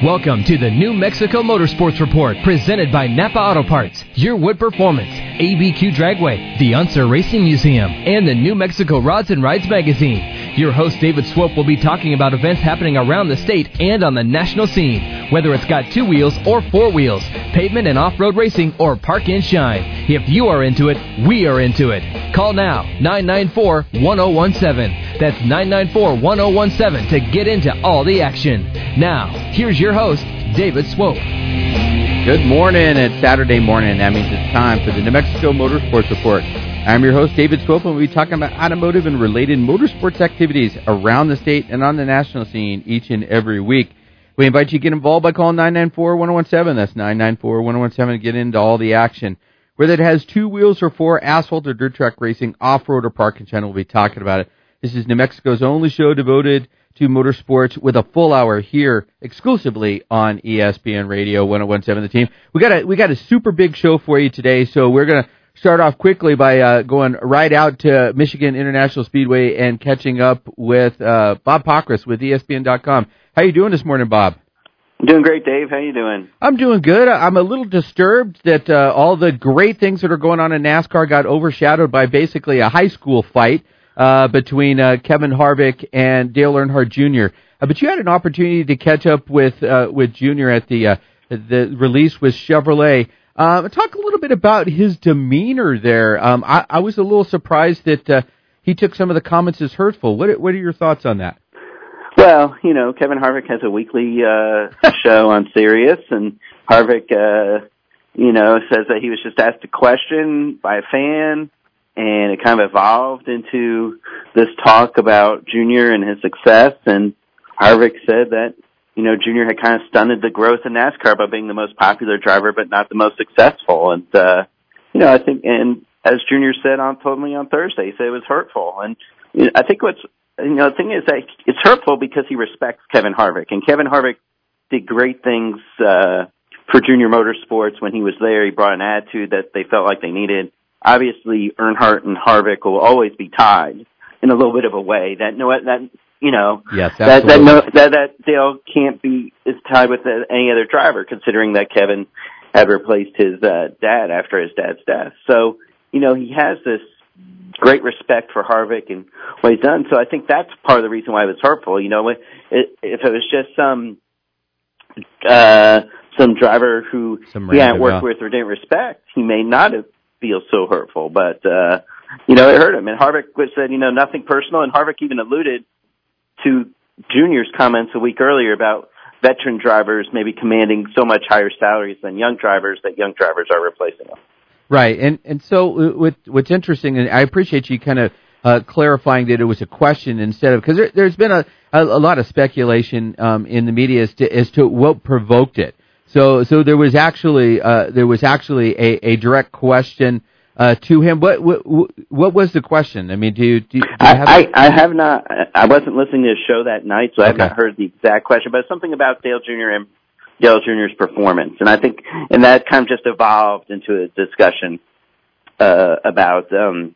Welcome to the New Mexico Motorsports Report, presented by Napa Auto Parts, Your Wood Performance, ABQ Dragway, the Unser Racing Museum, and the New Mexico Rods and Rides magazine. Your host, David Swope, will be talking about events happening around the state and on the national scene, whether it's got 2 wheels or 4 wheels, pavement and off-road racing, or park and shine. If you are into it, we are into it. Call now, 994-1017. That's 994-1017 to get into all the action. Now, here's your host, David Swope. Good morning. It's Saturday morning. That means it's time for the New Mexico Motorsports Report. I'm your host, David Swope, and we'll be talking about automotive and related motorsports activities around the state and on the national scene each and every week. We invite you to get involved by calling 994-1017. That's 994-1017 to get into all the action. Whether it has 2 wheels or 4, asphalt or dirt track racing, off-road or parking channel, we'll be talking about it. This is New Mexico's only show devoted to motorsports with a full hour here exclusively on ESPN Radio 101.7 The Team. We got a super big show for you today, so we're going to start off quickly by going right out to Michigan International Speedway and catching up with Bob Pockrass with ESPN.com. How you doing this morning, Bob? I'm doing great, Dave. How you doing? I'm doing good. I'm a little disturbed that all the great things that are going on in NASCAR got overshadowed by basically a high school fight between Kevin Harvick and Dale Earnhardt Jr. But you had an opportunity to catch up with Jr. at the release with Chevrolet. Talk a little bit about his demeanor there. I was a little surprised that he took some of the comments as hurtful. What are your thoughts on that? Well, you know, Kevin Harvick has a weekly show on Sirius, and Harvick, says that he was just asked a question by a fan, and it kind of evolved into this talk about Junior and his success, and Harvick said that, Junior had kind of stunted the growth in NASCAR by being the most popular driver, but not the most successful. And, I think, and as Junior said told me on Thursday, he said it was hurtful. And I think the thing is that it's hurtful because he respects Kevin Harvick. And Kevin Harvick did great things, for Junior Motorsports when he was there. He brought an attitude that they felt like they needed. Obviously, Earnhardt and Harvick will always be tied in a little bit of a way. Yes, absolutely. that Dale can't be is tied with any other driver, considering that Kevin had replaced his dad after his dad's death. So, he has this great respect for Harvick and what he's done. So I think that's part of the reason why it was hurtful. If it was just some driver who he hadn't worked with or didn't respect, he may not have feel so hurtful, but it hurt him. And Harvick said, nothing personal, and Harvick even alluded to Junior's comments a week earlier about veteran drivers maybe commanding so much higher salaries than young drivers that young drivers are replacing them. Right, and so what's interesting, and I appreciate you kind of clarifying that it was a question instead of, because there's been a lot of speculation in the media as to what provoked it. So there was actually a direct question to him. What was the question? I mean, do you have? I have not. I wasn't listening to the show that night, so I have not heard the exact question. But it's something about Dale Jr. and Dale Jr.'s performance, and I think, and that kind of just evolved into a discussion about the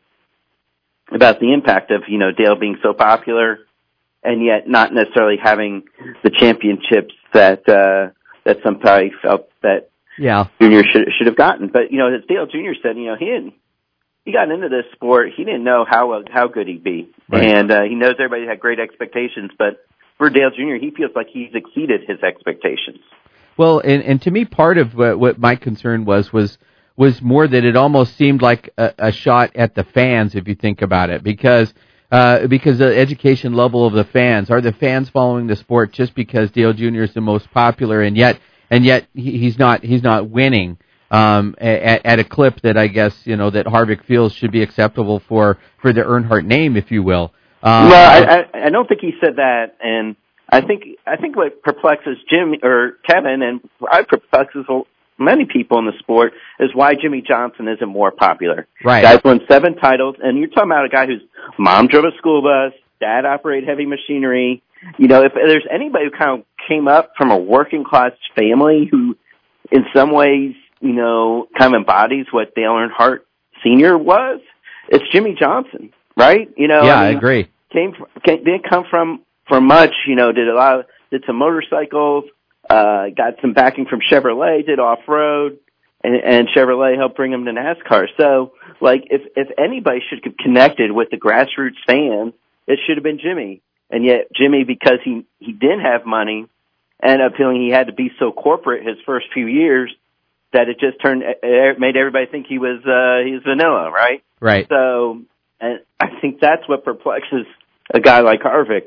impact of Dale being so popular, and yet not necessarily having the championships that somebody felt that Junior should have gotten. But, as Dale Jr. said, he got into this sport, he didn't know how good he'd be. Right. And he knows everybody had great expectations, but for Dale Jr., he feels like he's exceeded his expectations. Well, and to me, part of what my concern was more that it almost seemed like a shot at the fans, if you think about it, because the education level of the fans, are the fans following the sport just because Dale Jr. is the most popular, and yet he's not winning at a clip that I guess that Harvick feels should be acceptable for the Earnhardt name, if you will. I don't think he said that, and I think what perplexes Kevin, and probably perplexes many people in the sport, is why Jimmy Johnson isn't more popular. Right. Guy's won 7 titles, and you're talking about a guy whose mom drove a school bus, dad operated heavy machinery. If there's anybody who kind of came up from a working class family who, in some ways, kind of embodies what Dale Earnhardt Sr. was, it's Jimmy Johnson, right? I agree. Didn't come from much, did some motorcycles, got some backing from Chevrolet, did off-road, and Chevrolet helped bring him to NASCAR. So, like, if anybody should have connected with the grassroots fans, it should have been Jimmy. And yet Jimmy, because he didn't have money, ended up feeling he had to be so corporate his first few years that it just made everybody think he was vanilla, right? Right. So, and I think that's what perplexes a guy like Harvick.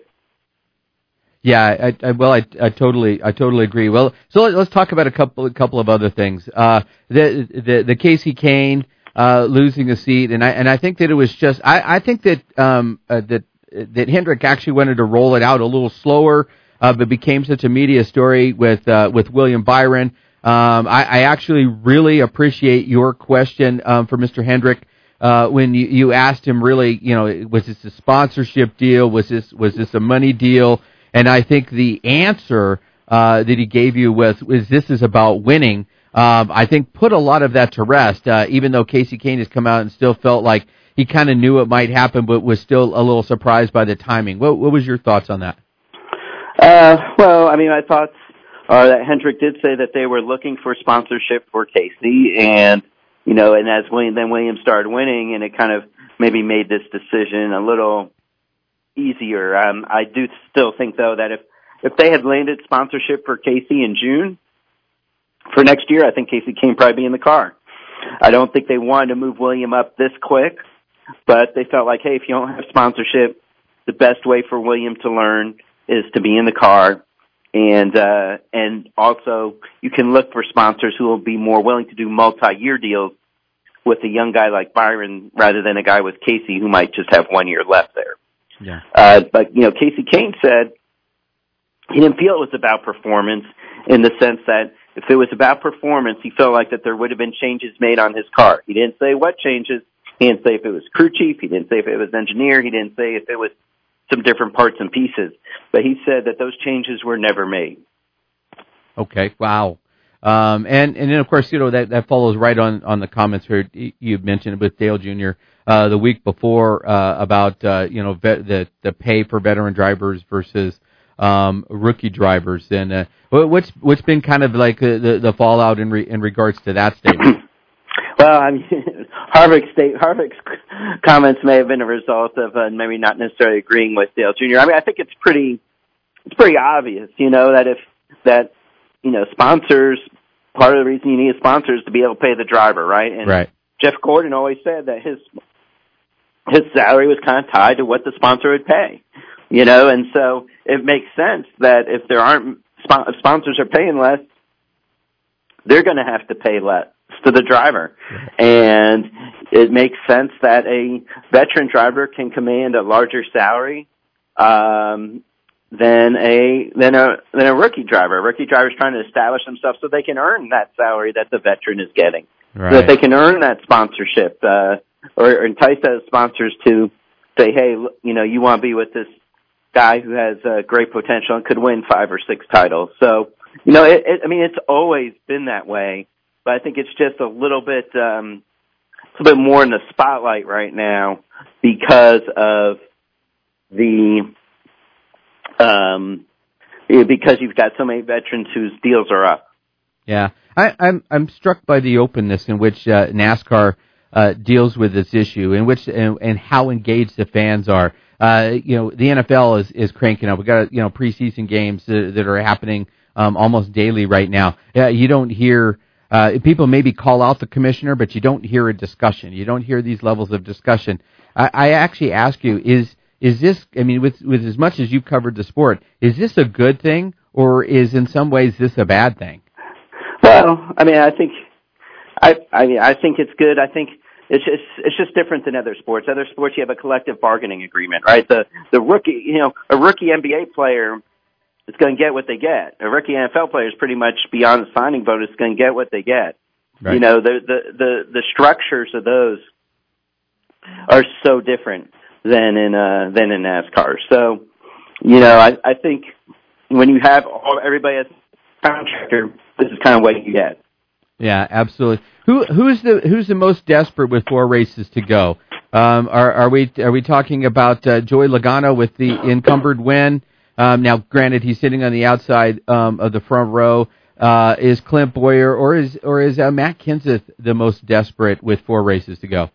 Yeah, I totally agree. Well, so let's talk about a couple of other things. The Kasey Kahne losing a seat, and I think that it was just I think that that Hendrick actually wanted to roll it out a little slower, but became such a media story with William Byron. I actually really appreciate your question for Mr. Hendrick when you asked him, really, was this a sponsorship deal? Was this a money deal? And I think the answer that he gave you was this is about winning. I think put a lot of that to rest, even though Kasey Kahne has come out and still felt like he kind of knew it might happen, but was still a little surprised by the timing. What was your thoughts on that? Well, I mean, my thoughts are that Hendrick did say that they were looking for sponsorship for Kasey, and and as Williams started winning, and it kind of maybe made this decision a little easier. I do still think, though, that if they had landed sponsorship for Kasey in June for next year, I think Kasey Kahne probably be in the car. I don't think they wanted to move William up this quick, but they felt like, hey, if you don't have sponsorship, the best way for William to learn is to be in the car, and also you can look for sponsors who will be more willing to do multi-year deals with a young guy like Byron rather than a guy with Kasey who might just have 1 year left there. Yeah. But Kasey Kahne said he didn't feel it was about performance in the sense that if it was about performance, he felt like that there would have been changes made on his car. He didn't say what changes. He didn't say if it was crew chief. He didn't say if it was engineer. He didn't say if it was some different parts and pieces. But he said that those changes were never made. Okay. Wow. And then, of course, that follows right on the comments here you mentioned with Dale Jr. The week before about the pay for veteran drivers versus rookie drivers, and what's been kind of like the fallout in regards to that statement. Well, I mean, Harvick's comments may have been a result of maybe not necessarily agreeing with Dale Jr. I mean, I think it's pretty obvious, that sponsors. Part of the reason you need sponsors is to be able to pay the driver, right? And right. Jeff Gordon always said that his salary was kind of tied to what the sponsor would pay, and so it makes sense that if there aren't sponsors are paying less, they're going to have to pay less to the driver, and it makes sense that a veteran driver can command a larger salary than a rookie driver. A rookie driver is trying to establish themselves so they can earn that salary that the veteran is getting, right. So that they can earn that sponsorship, or entice those sponsors to say, hey, you want to be with this guy who has great potential and could win 5 or 6 titles. So, it's always been that way, but I think it's just a little bit more in the spotlight right now because of because you've got so many veterans whose deals are up. Yeah, I'm struck by the openness in which NASCAR deals with this issue, in which and how engaged the fans are. The NFL is cranking up. We got preseason games that are happening almost daily right now. You don't hear people maybe call out the commissioner, but you don't hear a discussion. You don't hear these levels of discussion. I actually ask you, is this, I mean, with as much as you've covered the sport, is this a good thing, or is in some ways this a bad thing? Well, I mean, I think it's good. I think it's just different than other sports. Other sports, you have a collective bargaining agreement, right? The rookie, a rookie NBA player is going to get what they get. A rookie NFL player is pretty much beyond the signing bonus, going to get what they get. Right. The structures of those are so different than in NASCAR. So, I think when you have everybody as a contractor, this is kind of what you get. Yeah, absolutely. Who's the most desperate with 4 races to go? Are we talking about Joey Logano with the encumbered win? Now, granted, he's sitting on the outside of the front row. Is Clint Boyer or is Matt Kenseth the most desperate with 4 races to go?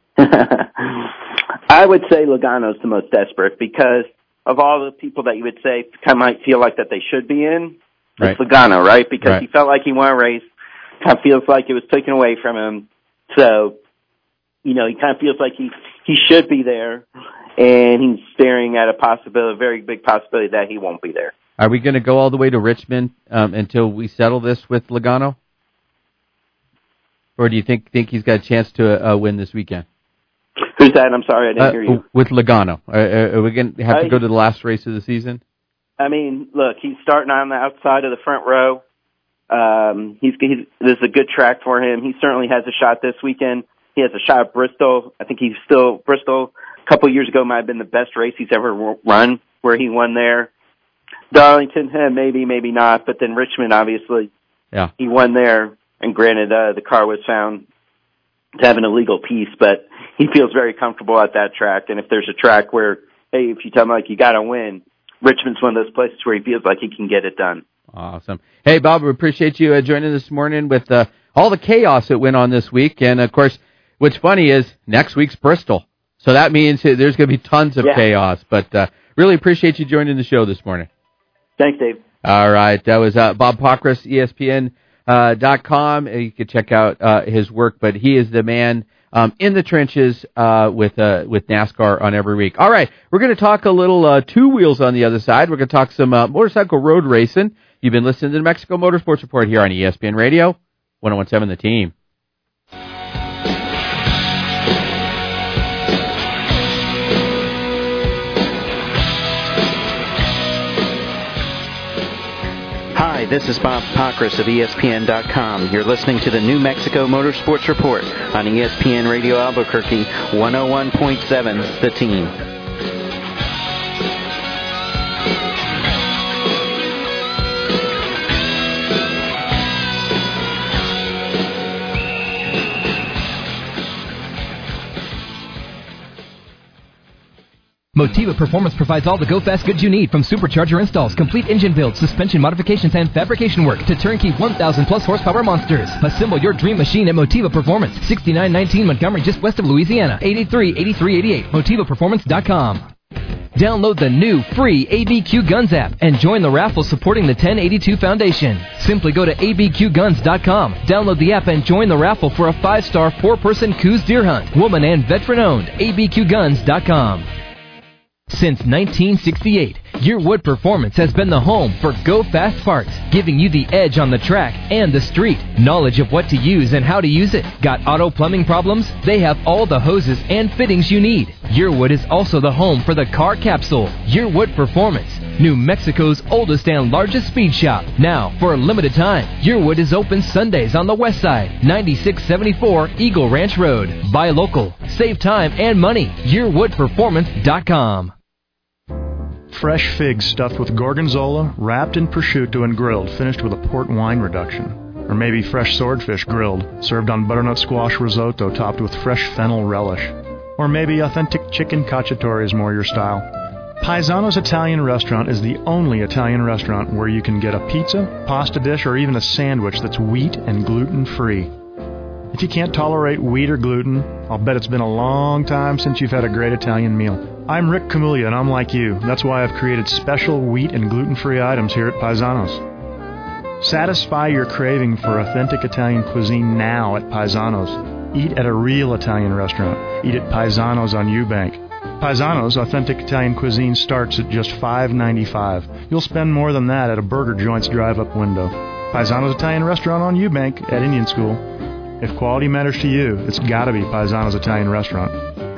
I would say Logano's the most desperate because of all the people that you would say might feel like that they should be in. It's Logano, right? Because he felt like he won a race, kind of feels like it was taken away from him. So, he kind of feels like he should be there, and he's staring at a very big possibility that he won't be there. Are we going to go all the way to Richmond until we settle this with Logano? Or do you think he's got a chance to win this weekend? Who's that? I'm sorry, I didn't hear you. With Logano. Are we going to have to go to the last race of the season? I mean, look, he's starting on the outside of the front row. This is a good track for him. He certainly has a shot this weekend. He has a shot at Bristol. I think Bristol a couple of years ago might have been the best race he's ever run, where he won there. Darlington, maybe not, but then Richmond, obviously, he won there, and granted, the car was found to have an illegal piece, but he feels very comfortable at that track, and if there's a track where, hey, if you tell him, like, you got to win, Richmond's one of those places where he feels like he can get it done. Awesome. Hey, Bob, we appreciate you joining this morning with all the chaos that went on this week, and, of course, what's funny is next week's Bristol, so that means there's going to be tons of chaos, but really appreciate you joining the show this morning. Thanks, Dave. All right. That was Bob Pockrass, ESPN.com. You can check out his work, but he is the man in the trenches with NASCAR on every week. All right. We're going to talk a little two wheels on the other side. We're going to talk some motorcycle road racing. You've been listening to the Mexico Motorsports Report here on ESPN Radio, 101.7 The Team. Hi, this is Bob Pockrass of ESPN.com. You're listening to the New Mexico Motorsports Report on ESPN Radio Albuquerque, 101.7 The Team. Motiva Performance provides all the go-fast goods you need, from supercharger installs, complete engine builds, suspension modifications, and fabrication work to turnkey 1,000-plus horsepower monsters. Assemble your dream machine at Motiva Performance, 6919 Montgomery, just west of Louisiana, 883-8388, MotivaPerformance.com. Download the new free ABQ Guns app and join the raffle supporting the 1082 Foundation. Simply go to abqguns.com, download the app, and join the raffle for a 5-star 4-person Coues deer hunt. Woman and veteran-owned, abqguns.com. Since 1968, Yearwood Performance has been the home for Go Fast parts, giving you the edge on the track and the street. Knowledge of what to use and how to use it. Got auto plumbing problems? They have all the hoses and fittings you need. Yearwood is also the home for the car capsule. Yearwood Performance, New Mexico's oldest and largest speed shop. Now, for a limited time, Yearwood is open Sundays on the west side, 9674 Eagle Ranch Road. Buy local. Save time and money. YearwoodPerformance.com. Fresh figs stuffed with gorgonzola, wrapped in prosciutto and grilled, finished with a port wine reduction. Or maybe fresh swordfish grilled, served on butternut squash risotto topped with fresh fennel relish. Or maybe authentic chicken cacciatore is more your style. Paisano's Italian Restaurant is the only Italian restaurant where you can get a pizza, pasta dish, or even a sandwich that's wheat and gluten-free. If you can't tolerate wheat or gluten, I'll bet it's been a long time since you've had a great Italian meal. I'm Rick Camuglia, and I'm like you. That's why I've created special wheat and gluten-free items here at Paisano's. Satisfy your craving for authentic Italian cuisine now at Paisano's. Eat at a real Italian restaurant. Eat at Paisano's on Eubank. Paisano's authentic Italian cuisine starts at just $5.95. You'll spend more than that at a burger joint's drive-up window. Paisano's Italian Restaurant on Eubank at Indian School. If quality matters to you, it's got to be Paisano's Italian Restaurant.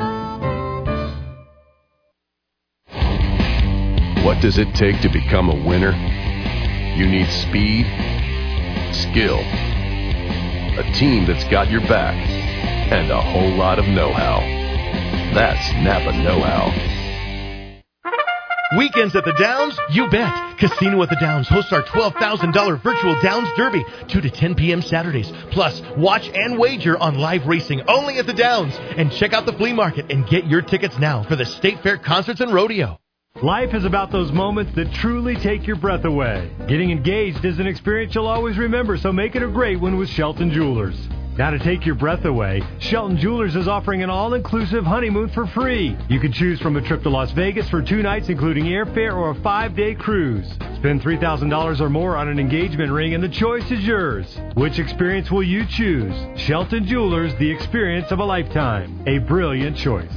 What does it take to become a winner? You need speed, skill, a team that's got your back, and a whole lot of know-how. That's Napa Know-How. Weekends at the Downs? You bet. Casino at the Downs hosts our $12,000 virtual Downs Derby, 2 to 10 p.m. Saturdays. Plus, watch and wager on live racing only at the Downs. And check out the flea market and get your tickets now for the State Fair concerts and rodeo. Life is about those moments that truly take your breath away. Getting engaged is an experience you'll always remember, so make it a great one with Shelton Jewelers. Now to take your breath away, Shelton Jewelers is offering an all-inclusive honeymoon for free. You can choose from a trip to Las Vegas for 2 nights including airfare or a 5-day cruise. Spend $3,000 or more on an engagement ring and the choice is yours. Which experience will you choose? Shelton Jewelers, the experience of a lifetime. A brilliant choice.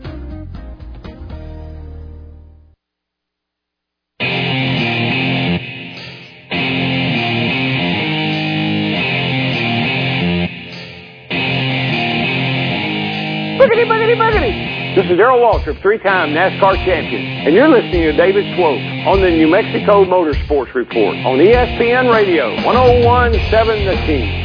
This is Darrell Waltrip, 3-time NASCAR champion, and you're listening to David Swope on the New Mexico Motorsports Report on ESPN Radio, 101.7 The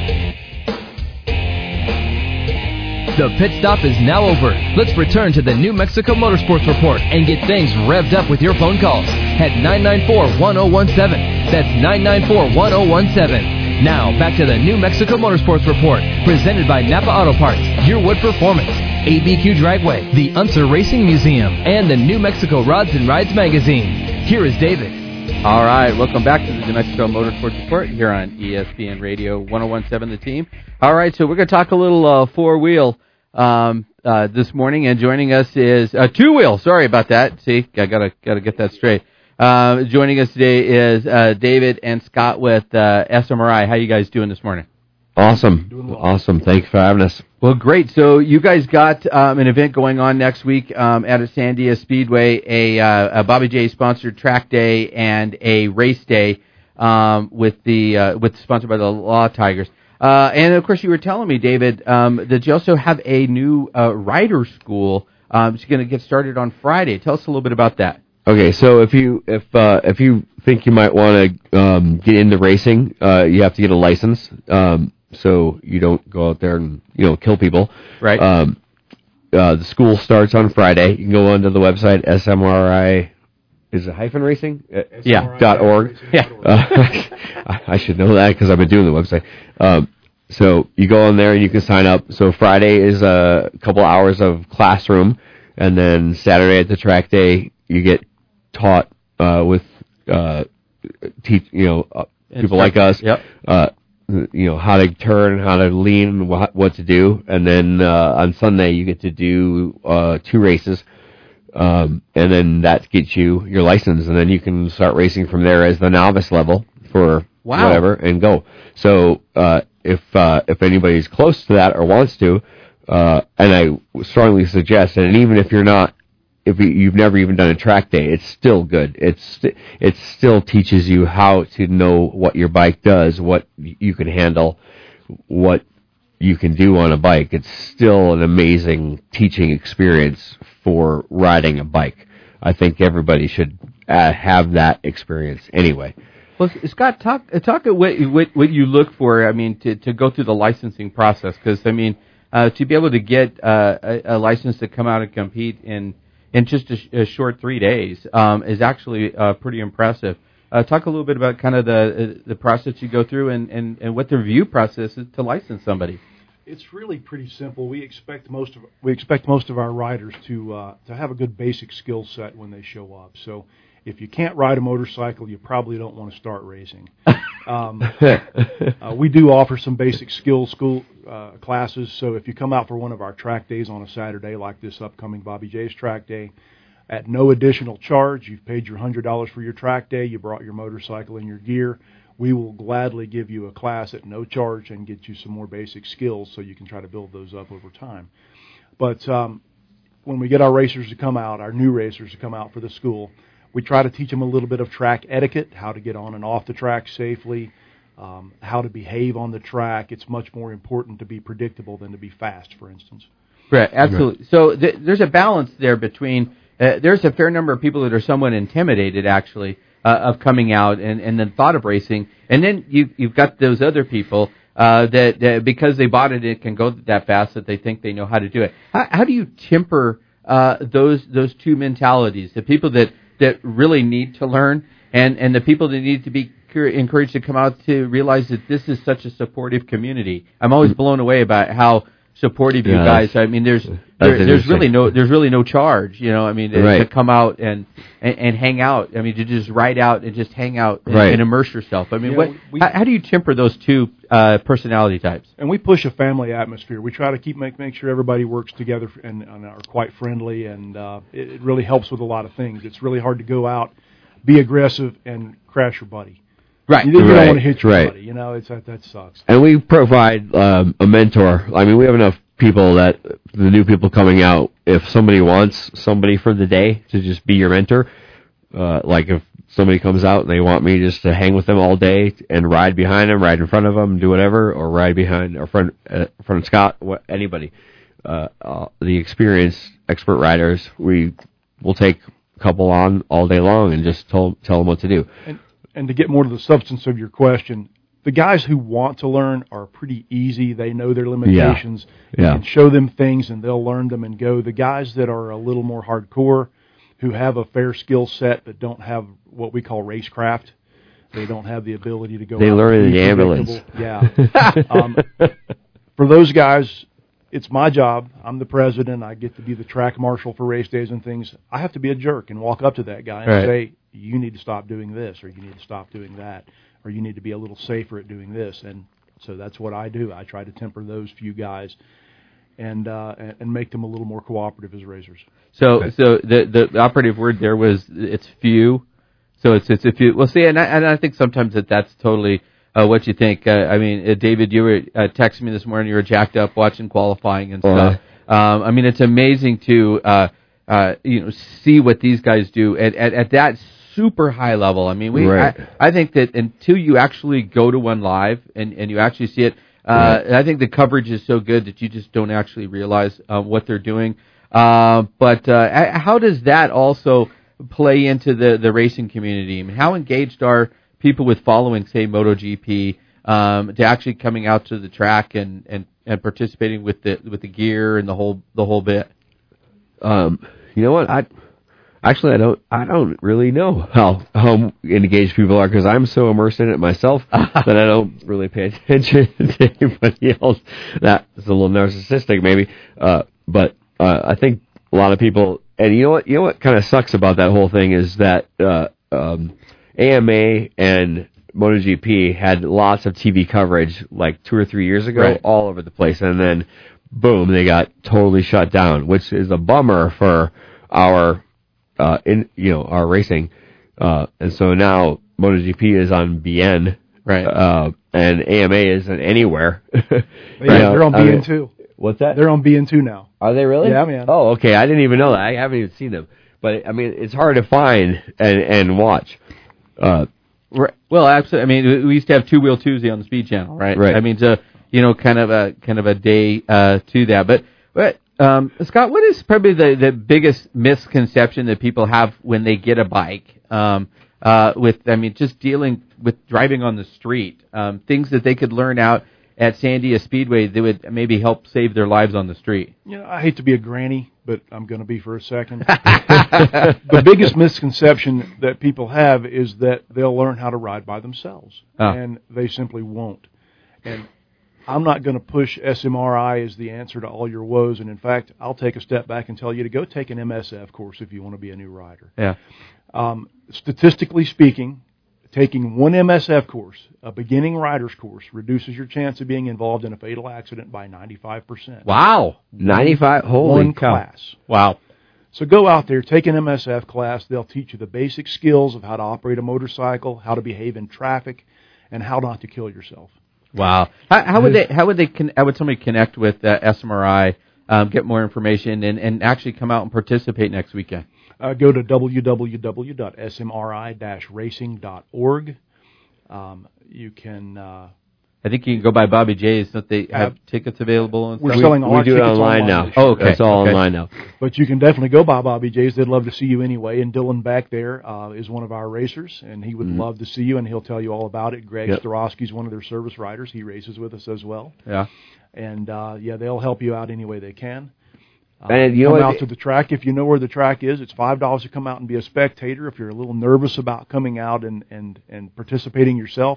Team. The pit stop is now over. Let's return to the New Mexico Motorsports Report and get things revved up with your phone calls at 994-1017. That's 994-1017. Now, back to the New Mexico Motorsports Report, presented by Napa Auto Parts, Your Wood Performance, ABQ Dragway, the Unser Racing Museum, and the New Mexico Rods and Rides magazine. Here is David. All right, welcome back to the New Mexico Motorsports Report here on ESPN Radio 101.7 The Team. All right, so we're going to talk a little four-wheel this morning, and joining us is two-wheel. Sorry about that. See, I gotta get that straight. Joining us today is David and Scott with SMRI. How you guys doing this morning? Awesome. Well. Awesome. Thanks for having us. Well, great. So you guys got an event going on next week at San Diego Speedway, a Bobby J sponsored track day and a race day with sponsored by the Law Tigers. And of course, you were telling me, David, that you also have a new rider school. It's going to get started on Friday. Tell us a little bit about that. Okay, so if you think you might want to get into racing, you have to get a license. So you don't go out there and kill people. Right. The school starts on Friday. You can go onto the website SMRI. Is it hyphen racing? .org. Yeah. I should know that because I've been doing the website. So you go on there and you can sign up. So Friday is a couple hours of classroom, and then Saturday at the track day you get taught with people like us. Yep. How to turn, how to lean, what to do, and then on Sunday you get to do 2 races, and then that gets you your license, and then you can start racing from there as the novice level for whatever and go. So if anybody's close to that or wants to, and I strongly suggest, and even if you're not, if you've never even done a track day, it's still good. It still teaches you how to know what your bike does, what you can handle, what you can do on a bike. It's still an amazing teaching experience for riding a bike. I think everybody should have that experience anyway. Well, Scott, talk what you look for. I mean, to go through the licensing process, because I mean, to be able to get a license to come out and compete in just a short 3 days is actually pretty impressive. Talk a little bit about kind of the process you go through and what the review process is to license somebody. It's really pretty simple. We expect most of our riders to have a good basic skill set when they show up. So if you can't ride a motorcycle, you probably don't want to start racing. We do offer some basic skill school classes, so if you come out for one of our track days on a Saturday, like this upcoming Bobby J's track day, at no additional charge, you've paid your $100 for your track day, you brought your motorcycle and your gear, we will gladly give you a class at no charge and get you some more basic skills so you can try to build those up over time. But when we get our racers to come out, our new racers to come out for the school, we try to teach them a little bit of track etiquette, how to get on and off the track safely, how to behave on the track. It's much more important to be predictable than to be fast, for instance. Right, absolutely. So there's a balance there between, there's a fair number of people that are somewhat intimidated, actually, of coming out and the thought of racing. And then you've got those other people that because they bought it can go that fast that they think they know how to do it. How do you temper those two mentalities, the people that really need to learn and the people that need to be encouraged to come out to realize that this is such a supportive community? I'm always blown away about how supportive of you guys. I mean, there's really no charge, I mean, to come out and hang out. I mean, to just ride out and just hang out and immerse yourself. I mean, how do you temper those two personality types? And we push a family atmosphere. We try to make sure everybody works together and are quite friendly, and it really helps with a lot of things. It's really hard to go out, be aggressive, and crash your buddy. Right. You don't want to hit your buddy. That sucks. And we provide a mentor. I mean, we have enough people that the new people coming out, if somebody wants somebody for the day to just be your mentor, like if somebody comes out and they want me just to hang with them all day and ride behind them, ride in front of them, do whatever, or ride behind or front of Scott, anybody, the experienced expert riders, we will take a couple on all day long and just tell them what to do. And to get more to the substance of your question, the guys who want to learn are pretty easy. They know their limitations. You can show them things, and they'll learn them and go. The guys that are a little more hardcore, who have a fair skill set but don't have what we call racecraft, they don't have the ability to go. They learn in the ambulance. Yeah. For those guys, it's my job. I'm the president. I get to be the track marshal for race days and things. I have to be a jerk and walk up to that guy and say, you need to stop doing this, or you need to stop doing that, or you need to be a little safer at doing this. And so that's what I do. I try to temper those few guys and make them a little more cooperative as racers. So the operative word there was it's few. So it's a few. Well, see, and I think sometimes that's totally what you think. I mean, David, you were texting me this morning. You were jacked up watching qualifying and stuff. I mean, it's amazing to see what these guys do at that super high level. I mean, I think that until you actually go to one live and you actually see it, I think the coverage is so good that you just don't actually realize what they're doing. But how does that also play into the racing community? I mean, how engaged are people with following, say, MotoGP, to actually coming out to the track and participating with the gear and the whole bit? You know what? I don't really know how engaged people are, because I'm so immersed in it myself that I don't really pay attention to anybody else. That's a little narcissistic, maybe. But I think a lot of people, and you know what kind of sucks about that whole thing is that AMA and MotoGP had lots of TV coverage like 2 or 3 years ago, all over the place, and then boom, they got totally shut down, which is a bummer for our our racing. And so now MotoGP is on BN, and AMA isn't anywhere. They're on BN too. What's that? They're on BN2 now. Are they really? Yeah, man. Oh, okay. I didn't even know that. I haven't even seen them. But, I mean, it's hard to find and watch. Well, absolutely. I mean, we used to have Two Wheel Tuesday on the Speed Channel, right? I mean, kind of a day to that. But Scott, what is probably the biggest misconception that people have when they get a bike? Just dealing with driving on the street, things that they could learn out at Sandia Speedway that would maybe help save their lives on the street. I hate to be a granny, but I'm going to be for a second. The biggest misconception that people have is that they'll learn how to ride by themselves, and they simply won't. And I'm not going to push SMRI as the answer to all your woes, and in fact, I'll take a step back and tell you to go take an MSF course if you want to be a new rider. Statistically speaking, taking one MSF course, a beginning rider's course, reduces your chance of being involved in a fatal accident by 95%. Wow. 95? Holy cow. Class. Wow. So go out there, take an MSF class. They'll teach you the basic skills of how to operate a motorcycle, how to behave in traffic, and how not to kill yourself. Wow. How would somebody connect with SMRI, get more information, and actually come out and participate next weekend? Go to www.smri-racing.org. You can. I think you can go by Bobby J's. Don't they have tickets available? And we're stuff? selling all our do it tickets online now. Oh, okay. It's all online now. But you can definitely go by Bobby J's. They'd love to see you anyway. And Dylan back there is one of our racers, and he would love to see you, and he'll tell you all about it. Greg Starosky's one of their service riders. He races with us as well. Yeah. And, they'll help you out any way they can. And come out to the track. If you know where the track is, it's $5 to come out and be a spectator. If you're a little nervous about coming out and participating yourself,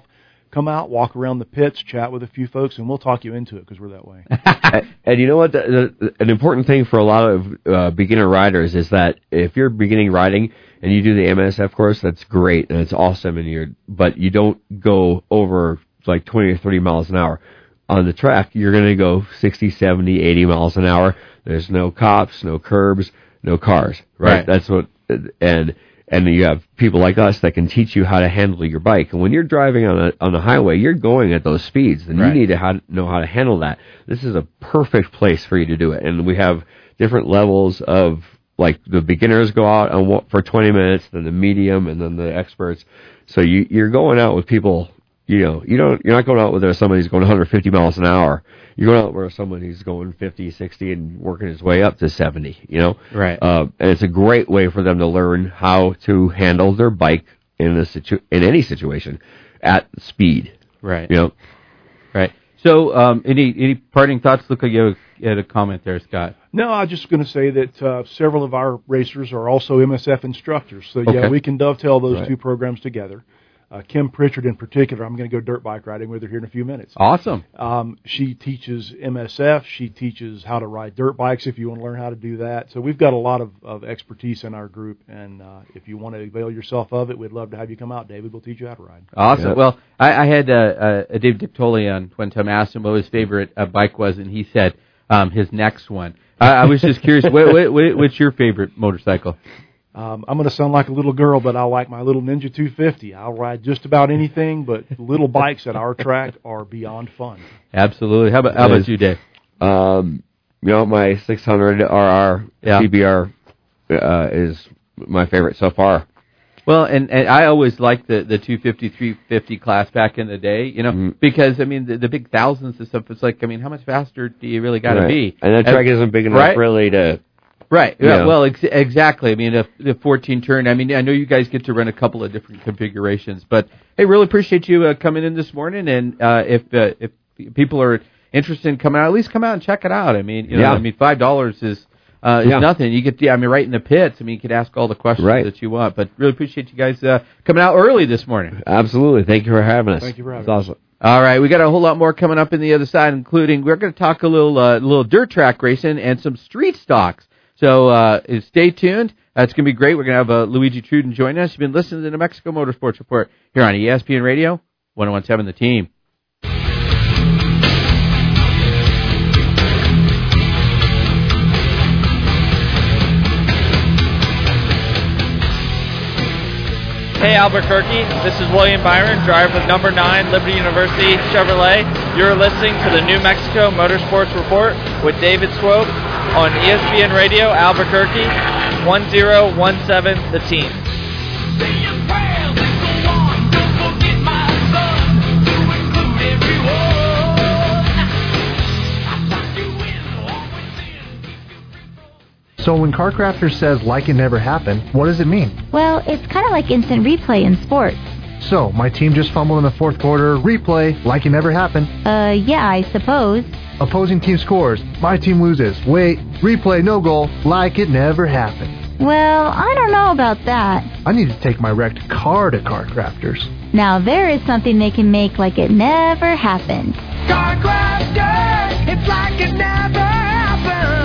come out, walk around the pits, chat with a few folks, and we'll talk you into it because we're that way. And you know what? An important thing for a lot of beginner riders is that if you're beginning riding and you do the MSF course, that's great and it's awesome, but you don't go over like 20 or 30 miles an hour. On the track, you're going to go 60, 70, 80 miles an hour. There's no cops, no curbs, no cars, right? That's what, and you have people like us that can teach you how to handle your bike. And when you're driving on the highway, you're going at those speeds, and you need to know how to handle that. This is a perfect place for you to do it. And we have different levels of, like, the beginners go out for 20 minutes, then the medium, and then the experts. So you're going out with people. You're not going out with somebody who's going 150 miles an hour. You're going out with someone who's going 50, 60, and working his way up to 70. Right. And it's a great way for them to learn how to handle their bike in any situation at speed. Right. Right. So, any parting thoughts? Look like you had a comment there, Scott. No, I was just going to say that several of our racers are also MSF instructors. So, we can dovetail those two programs together. Kim Pritchard in particular, I'm going to go dirt bike riding with her here in a few minutes. Awesome. She teaches MSF. She teaches how to ride dirt bikes if you want to learn how to do that. So we've got a lot of expertise in our group, and if you want to avail yourself of it, we'd love to have you come out, David. We'll teach you how to ride. Awesome. Yep. Well, I had Dave Dictoli on one time. I asked him what his favorite bike was, and he said his next one. I was just curious, what's your favorite motorcycle? I'm going to sound like a little girl, but I like my little Ninja 250. I'll ride just about anything, but little bikes at our track are beyond fun. Absolutely. How about you, Dave? My 600 RR CBR is my favorite so far. Well, and I always liked the 250, 350 class back in the day, because, I mean, the big thousands and stuff, it's like, I mean, how much faster do you really got to be? And that track isn't big enough really to... Right. Yeah. Well, exactly. I mean, the 14 turn. I mean, I know you guys get to run a couple of different configurations, but hey, really appreciate you coming in this morning. And if people are interested in coming out, at least come out and check it out. I mean, $5 is nothing. You get right in the pits. I mean, you could ask all the questions that you want. But really appreciate you guys coming out early this morning. Absolutely. Thank you for having us. Thank you for having us. Awesome. All right, we got a whole lot more coming up in the other side, including we're going to talk a little dirt track racing and some street stocks. So stay tuned. It's going to be great. We're going to have Luigi Truden join us. You've been listening to the New Mexico Motorsports Report here on ESPN Radio, 101.7 The Team. Hey Albuquerque, this is William Byron, driver of number 9 Liberty University Chevrolet. You're listening to the New Mexico Motorsports Report with David Swope on ESPN Radio Albuquerque, 1017 The Team. So when CarCrafter says like it never happened, what does it mean? Well, it's kind of like instant replay in sports. So, my team just fumbled in the fourth quarter, replay, like it never happened. Yeah, I suppose. Opposing team scores, my team loses. Wait, replay, no goal, like it never happened. Well, I don't know about that. I need to take my wrecked car to CarCrafters. Now there is something they can make like it never happened. CarCrafters, it's like it never happened.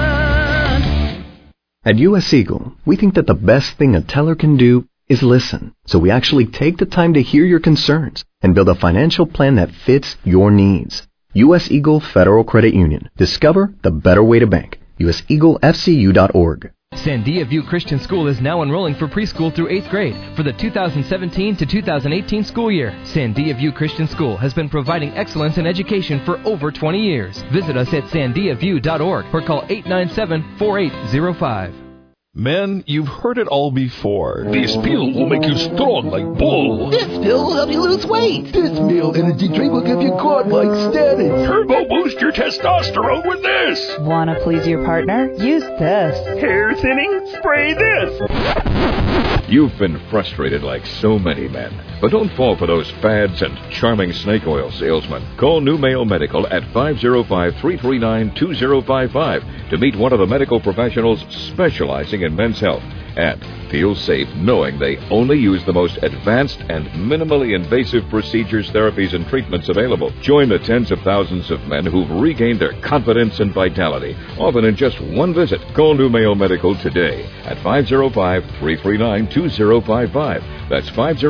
At US Eagle, we think that the best thing a teller can do is listen. So we actually take the time to hear your concerns and build a financial plan that fits your needs. US Eagle Federal Credit Union. Discover the better way to bank. USEagleFCU.org. Sandia View Christian School is now enrolling for preschool through 8th grade for the 2017 to 2018 school year. Sandia View Christian School has been providing excellence in education for over 20 years. Visit us at sandiaview.org or call 897-4805. Men, you've heard it all before. This pill will make you strong like bull. This pill will help you lose weight. This meal energy drink will give you cord like Stannis. Turbo boost your testosterone with this. Wanna please your partner? Use this. Hair thinning? Spray this. You've been frustrated like so many men. But don't fall for those fads and charming snake oil salesmen. Call New Mayo Medical at 505-339-2055 to meet one of the medical professionals specializing in men's health. and feel safe knowing they only use the most advanced and minimally invasive procedures, therapies, and treatments available. Join the tens of thousands of men who've regained their confidence and vitality, often in just one visit. Call New Mayo Medical today at 505-339-2055. That's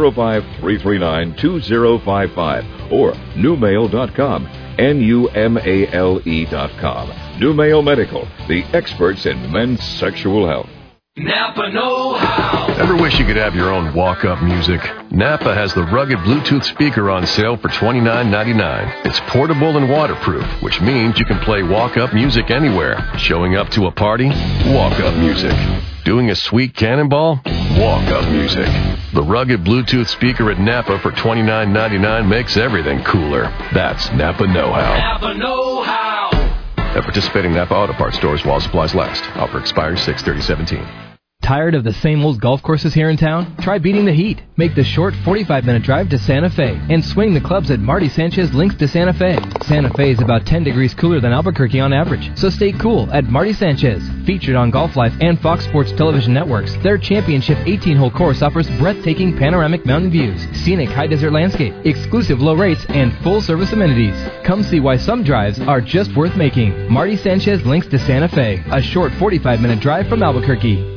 505-339-2055 or newmail.com. NUMALE.com. New Mayo Medical, the experts in men's sexual health. Napa know-how. Ever wish you could have your own walk-up music? Napa has the rugged Bluetooth speaker on sale for $29.99. It's portable and waterproof, which means you can play walk-up music anywhere. Showing up to a party? Walk-up music. Doing a sweet cannonball? Walk-up music. The rugged Bluetooth speaker at Napa for $29.99 makes everything cooler. That's Napa know-how. Napa know-how. At participating Napa Auto Parts stores while supplies last. Offer expires 6/30/17. Tired of the same old golf courses here in town? Try beating the heat. Make the short 45-minute drive to Santa Fe and swing the clubs at Marty Sanchez Links de Santa Fe. Santa Fe is about 10 degrees cooler than Albuquerque on average, so stay cool at Marty Sanchez. Featured on Golf Life and Fox Sports television networks, their championship 18-hole course offers breathtaking panoramic mountain views, scenic high desert landscape, exclusive low rates, and full-service amenities. Come see why some drives are just worth making. Marty Sanchez Links de Santa Fe, a short 45-minute drive from Albuquerque.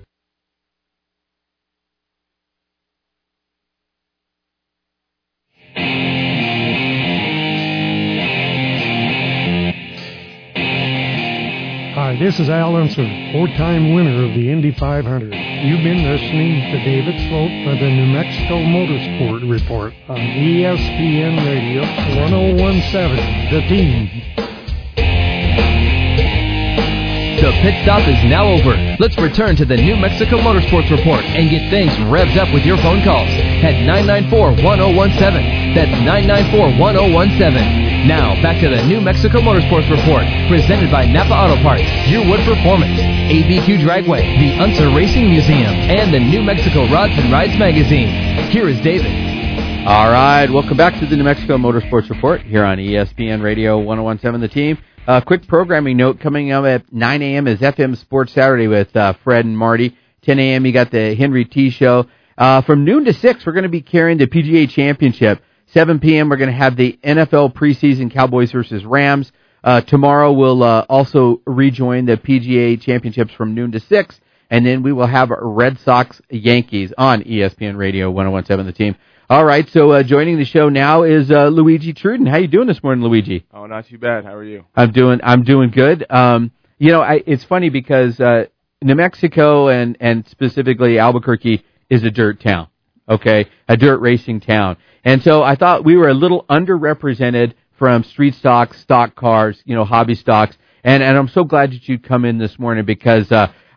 Hi, this is Al Unser, 4-time winner of the Indy 500. You've been listening to David Swope for the New Mexico Motorsport Report on ESPN Radio 1017, The Team. The pit stop is now over. Let's return to the New Mexico Motorsports Report and get things revved up with your phone calls at 994-1017. That's 994-1017. Now, back to the New Mexico Motorsports Report, presented by Napa Auto Parts, Your Wood Performance, ABQ Dragway, the Unser Racing Museum, and the New Mexico Rods and Rides magazine. Here is David. All right, welcome back to the New Mexico Motorsports Report here on ESPN Radio 1017, The Team. Quick programming note, coming up at 9 a.m. is FM Sports Saturday with Fred and Marty. 10 a.m. you got the Henry T. Show. From noon to 6, we're going to be carrying the PGA Championship. 7 p.m. we're going to have the NFL preseason Cowboys versus Rams. Tomorrow we'll also rejoin the PGA Championships from noon to 6, and then we will have Red Sox Yankees on ESPN Radio 1017, The Team. All right, so joining the show now is Luigi Truden. How you doing this morning, Luigi? Oh, not too bad. How are you? I'm doing good. It's funny because New Mexico and specifically Albuquerque is a dirt town, okay, a dirt racing town. And so I thought we were a little underrepresented from street stocks, stock cars, hobby stocks. And I'm so glad that you'd come in this morning because,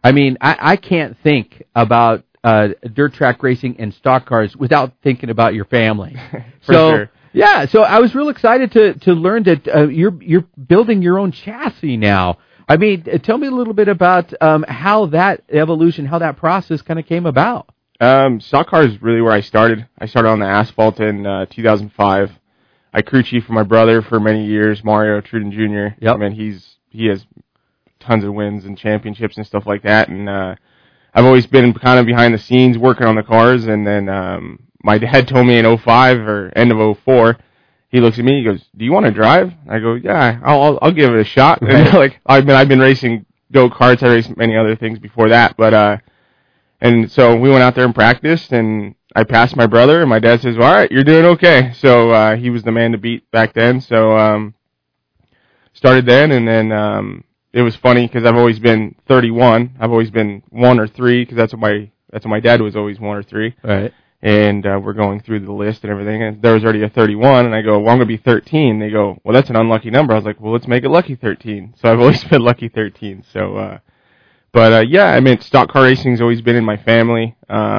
I can't think about dirt track racing and stock cars without thinking about your family. Sure. Yeah, so I was real excited to learn that you're building your own chassis now. I mean, tell me a little bit about how that evolution, how that process kind of came about. Stock car is really where I started. I started on the asphalt in 2005. I crew chief for my brother for many years, Mario Truden Jr. Yep. I mean, he has tons of wins and championships and stuff like that, and I've always been kind of behind the scenes working on the cars, and then my dad told me in 05 or end of 04, he looks at me, he goes, "Do you want to drive?" I go, "Yeah, I'll give it a shot." Right. And I've been racing go-karts. I raced many other things before that, but and so we went out there and practiced, and I passed my brother, and my dad says, "Well, all right, you're doing okay." So he was the man to beat back then. So started then, and then it was funny because I've always been 31. I've always been 1 or 3 because that's what my dad was, always 1 or 3. Right. And we're going through the list and everything, and there was already a 31, and I go, "Well, I'm going to be 13. They go, "Well, that's an unlucky number." I was like, "Well, let's make it lucky 13. So I've always been lucky 13. So, stock car racing's always been in my family.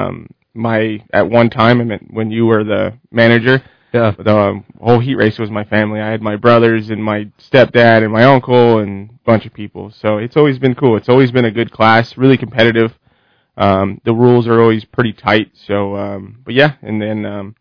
At one time, when you were the manager, the whole heat race was my family. I had my brothers and my stepdad and my uncle and a bunch of people. So it's always been cool. It's always been a good class, really competitive. The rules are always pretty tight. So, and then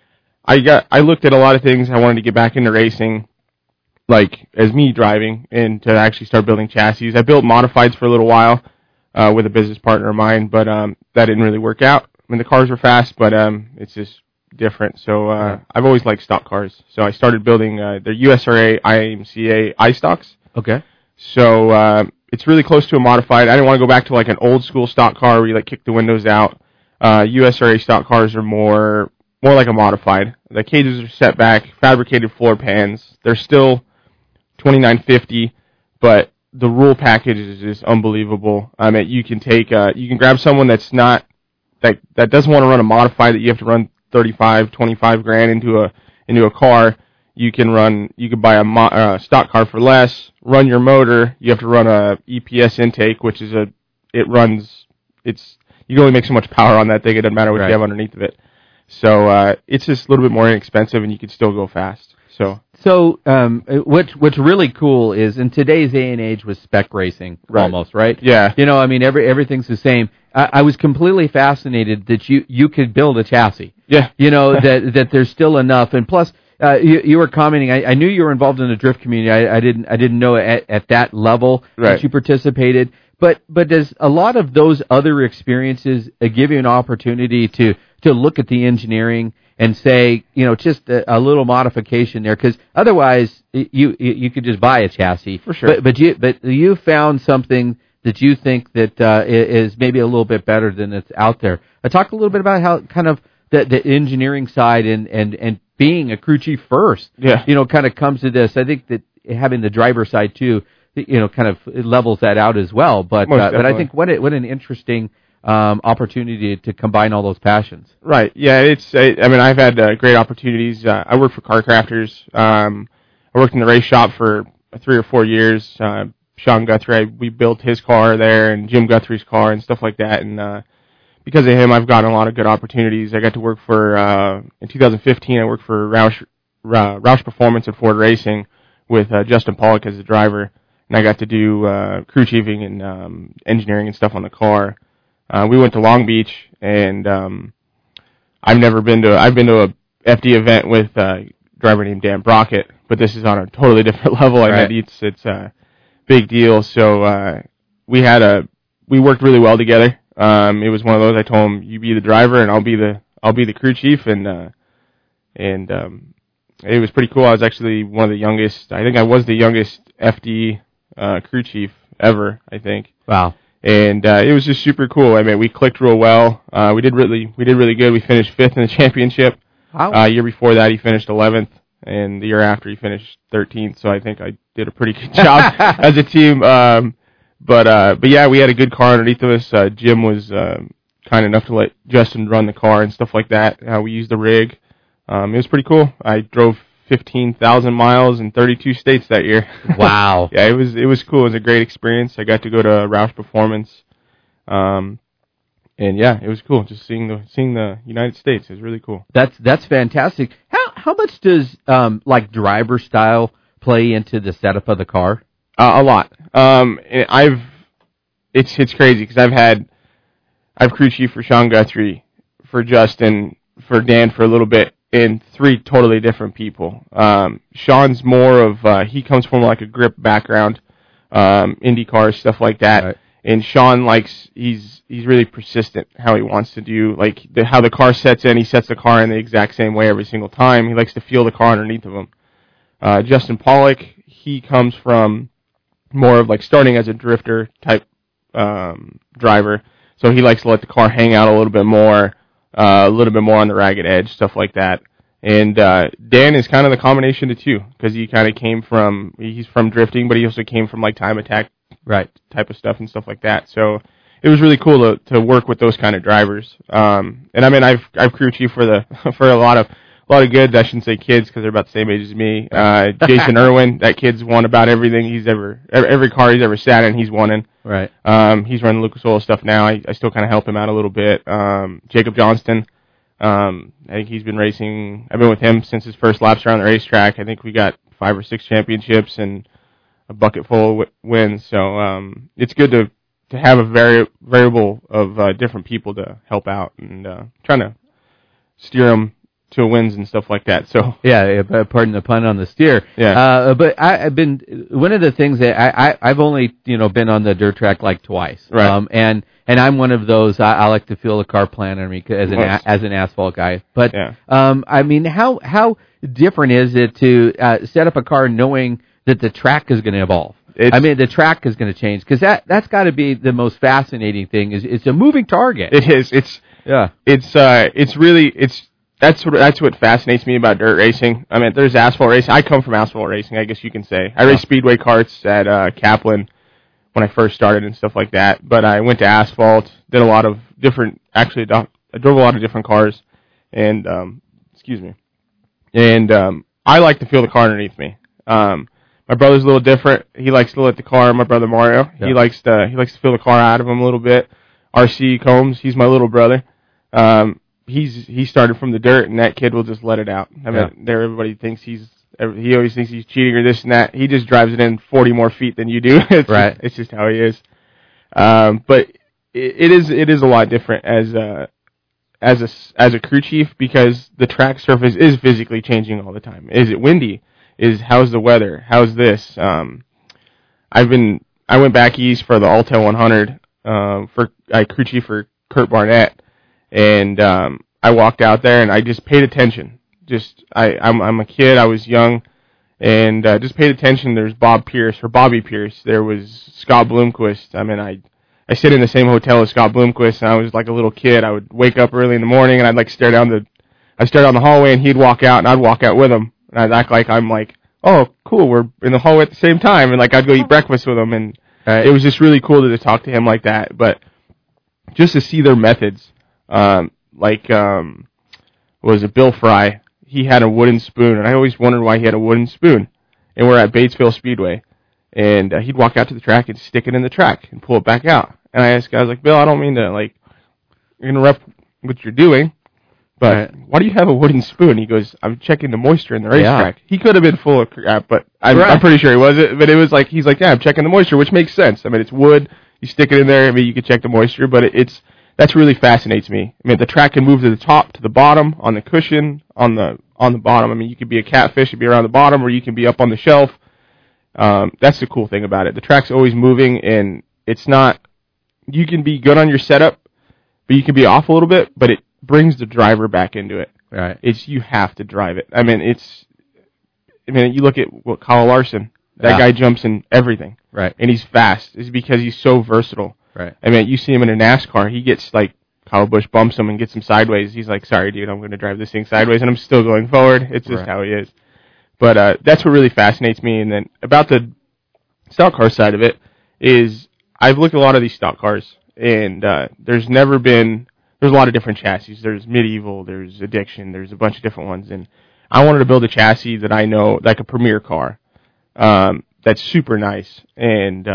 I looked at a lot of things. I wanted to get back into racing, like as me driving, and to actually start building chassis. I built modifieds for a little while. with a business partner of mine, but that didn't really work out. I mean, the cars were fast, but it's just different. So I've always liked stock cars. So I started building the USRA IMCA iStocks. Okay. So it's really close to a modified. I didn't want to go back to like an old school stock car where you like kick the windows out. USRA stock cars are more like a modified. The cages are set back, fabricated floor pans. They're still $2,950, but the rule package is just unbelievable. I mean, you can grab someone that's not that doesn't want to run a modified that you have to run $25,000 into a car. You can buy a stock car for less, run your motor. You have to run a EPS intake, which is you can only make so much power on that thing. It doesn't matter what you have underneath of it. So it's just a little bit more inexpensive, and you can still go fast. So what's really cool is in today's day and age with spec racing, almost, right? Yeah. You know, I mean, everything's the same. I was completely fascinated that you could build a chassis. Yeah. You know, that there's still enough. And plus, you were commenting, I knew you were involved in the drift community. I didn't know at that level that you participated. But does a lot of those other experiences give you an opportunity to look at the engineering and say, you know, just a little modification there? Because otherwise, you could just buy a chassis. For sure. But you found something that you think that is maybe a little bit better than it's out there. Talk a little bit about how kind of the engineering side and being a crew chief first, you know, kind of comes to this. I think that having the driver side too, you know, kind of levels that out as well. But I think what an interesting opportunity to combine all those passions. Right. Yeah. I mean, I've had great opportunities. I worked for Car Crafters. I worked in the race shop for 3 or 4 years. Sean Guthrie, we built his car there, and Jim Guthrie's car and stuff like that. And because of him, I've gotten a lot of good opportunities. I got to work for in 2015. I worked for Roush Performance at Ford Racing with Justin Pollock as the driver, and I got to do crew chiefing and engineering and stuff on the car. We went to Long Beach, and I've been to a FD event with a driver named Dan Brockett, but this is on a totally different level. Right. I mean, it's a big deal. So we worked really well together. It was one of those. I told him, "You be the driver, and I'll be the crew chief," and it was pretty cool. I was actually one of the youngest. I think I was the youngest FD crew chief ever, I think. Wow. And it was just super cool. I mean, we clicked real well. We did really good. We finished 5th in the championship. Wow. Year before that, he finished 11th, and the year after, he finished 13th. So I think I did a pretty good job as a team. But yeah, we had a good car underneath of us. Jim was kind enough to let Justin run the car and stuff like that. We used the rig. It was pretty cool. I drove 15,000 miles in 32 states that year. Wow. Yeah, it was cool. It was a great experience. I got to go to Roush Performance. And yeah, it was cool just seeing the United States. It was really cool. That's fantastic. How much does like driver style play into the setup of the car? A lot. It's crazy because I've crew chief for Sean Guthrie, for Justin, for Dan for a little bit, and 3 totally different people. Sean's more of he comes from like a grip background, Indy cars, stuff like that. Right. And Sean he's really persistent how he wants to do, like how the car sets in. He sets the car in the exact same way every single time. He likes to feel the car underneath of him. Justin Pollock, he comes from more of like starting as a drifter type driver, so he likes to let the car hang out a little bit more on the ragged edge, stuff like that. And Dan is kind of the combination of 2, because he kind of he's from drifting, but he also came from like time attack type of stuff and stuff like that. So it was really cool to work with those kind of drivers. And I mean, I've crew chief for a lot of good, I shouldn't say kids because they're about the same age as me. Jason Irwin, that kid's won about everything every car he's ever sat in, he's won in. Right. He's running Lucas Oil stuff now. I still kind of help him out a little bit. Jacob Johnston, I think he's been racing. I've been with him since his first laps around the racetrack. I think we got 5 or 6 championships and a bucket full of wins. So it's good to have a variable of different people to help out and trying to steer them to wins and stuff like that. So pardon the pun on the steer. Yeah. But I've been one of the things that I've only been on the dirt track like twice. Right. And I'm one of those. I like to feel the car plan on me as an asphalt guy. But I mean, how different is it to set up a car knowing that the track is going to evolve? The track is going to change, because that's got to be the most fascinating thing. It's a moving target. It is. That's what fascinates me about dirt racing. I mean, there's asphalt racing. I come from asphalt racing, I guess you can say. I raced speedway karts at Kaplan when I first started and stuff like that. But I went to asphalt, did a lot of different. Actually, I drove a lot of different cars, and I like to feel the car underneath me. My brother's a little different. He likes to let the car. My brother Mario, he likes to feel the car out of him a little bit. RC Combs, he's my little brother. He started from the dirt, and that kid will just let it out. I mean, everybody thinks he always thinks he's cheating or this and that. He just drives it in 40 more feet than you do. It's just how he is. But it is a lot different as a crew chief, because the track surface is physically changing all the time. Is it windy? How's the weather? How's this? I went back east for the Alta 100 I crew chief for Kurt Barnett, and I walked out there and I just paid attention. I'm a kid. I was young, and just paid attention. There's Bobby Pierce. There was Scott Bloomquist. I mean, I sit in the same hotel as Scott Bloomquist, and I was like a little kid. I would wake up early in the morning, and I'd stare down the hallway, and he'd walk out, and I'd walk out with him. And I'd act like I'm like, oh, cool, we're in the hallway at the same time. And I'd go eat breakfast with him. And it was just really cool to talk to him like that. But just to see their methods, was it Bill Fry? He had a wooden spoon. And I always wondered why he had a wooden spoon. And we're at Batesville Speedway. And he'd walk out to the track and stick it in the track and pull it back out. And I asked, I was like, Bill, I don't mean to, interrupt what you're doing, but why do you have a wooden spoon? He goes, I'm checking the moisture in the racetrack. He could have been full of crap, but I'm pretty sure he wasn't. But it was he's like, I'm checking the moisture, which makes sense. I mean, it's wood. You stick it in there. I mean, you can check the moisture, but that's really fascinates me. I mean, the track can move to the top, to the bottom, on the cushion, on the bottom. I mean, you could be a catfish and be around the bottom, or you can be up on the shelf. That's the cool thing about it. The track's always moving, and it's not. You can be good on your setup, but you can be off a little bit, but it brings the driver back into it. Right. You have to drive it. I mean, you look at Kyle Larson. That guy jumps in everything. Right. And he's fast. It's because he's so versatile. Right. I mean, you see him in a NASCAR. He gets Kyle Busch bumps him and gets him sideways. He's like, sorry, dude, I'm going to drive this thing sideways, and I'm still going forward. It's just how he is. But that's what really fascinates me. And then about the stock car side of it is I've looked at a lot of these stock cars, and there's a lot of different chassis. There's Medieval, there's Addiction, there's a bunch of different ones. And I wanted to build a chassis that I know, like a premier car, that's super nice, and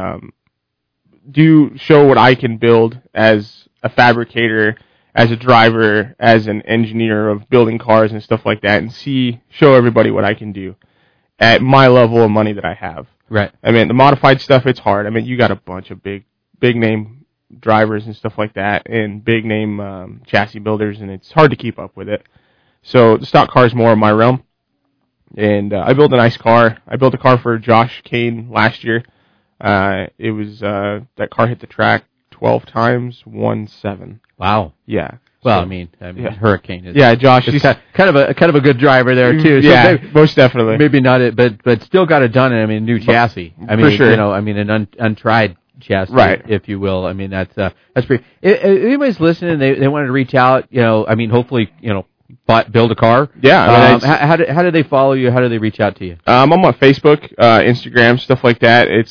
do show what I can build as a fabricator, as a driver, as an engineer of building cars and stuff like that, and show everybody what I can do at my level of money that I have. Right. I mean, the modified stuff, it's hard. I mean, you got a bunch of big name drivers and stuff like that, and big name chassis builders, and it's hard to keep up with it. So the stock car is more of my realm. And I built a nice car. I built a car for Josh Kane last year. It was that car hit the track 12 times, won 7. Wow. Yeah. Well, I mean, Hurricane is. Yeah, Josh. He's kind of a good driver there too. So yeah, most definitely. Maybe not it, but still got it done. I mean, new chassis. I mean, for sure. An untried chassis, right, if you will. I mean, that's pretty. If anybody's listening, they wanted to reach out. I mean, hopefully, build a car. Yeah. How do they follow you? How do they reach out to you? I'm on Facebook, Instagram, stuff like that. It's